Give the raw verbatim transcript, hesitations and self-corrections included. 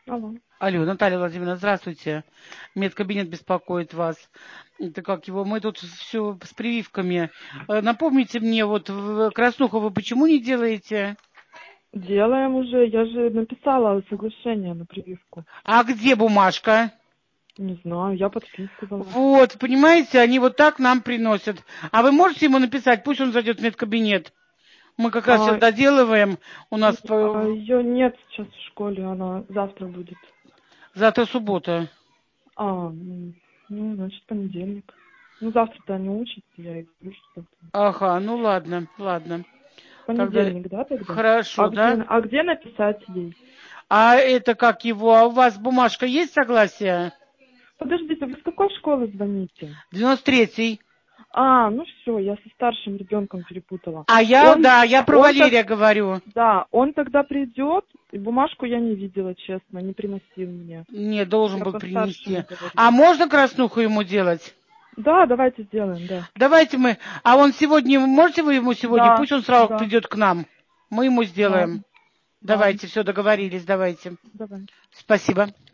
Алло. Алло, Наталья Владимировна, здравствуйте. Медкабинет беспокоит вас. Это как его? Мы тут все с прививками. Э, Напомните мне, вот в Краснуху вы почему не делаете? Делаем уже. Я же написала соглашение на прививку. А где бумажка? Не знаю, я подписывала. Вот, понимаете, они вот так нам приносят. А вы можете ему написать, пусть он зайдет в медкабинет. Мы как раз сейчас А, доделываем. У нас а по- ее нет сейчас в школе, она завтра будет. завтра суббота. А, м, ну, значит, понедельник. Ну, завтра-то не учится, я и говорю, что завтра. Ага, ну ладно, ладно. Тогда Понедельник, да, тогда? А хорошо, где, да? а где написать ей? А это как его? А у вас бумажка есть согласие? Подождите, вы с какой школы звоните? девяносто третий. А, ну все, я со старшим ребенком перепутала. А я, Он, да, я про он так, Валерия говорю. да, он тогда придет, и бумажку я не видела, честно, не приносил мне. Не, должен Я был по принести. старшему говорю. А можно краснуху ему делать? Да, давайте сделаем, да. Давайте мы... А он сегодня... Можете вы ему сегодня? Да, Пусть он сразу да, придет к нам. Мы ему сделаем. ладно, ладно, Давайте, все, договорились, давайте. давай. Спасибо.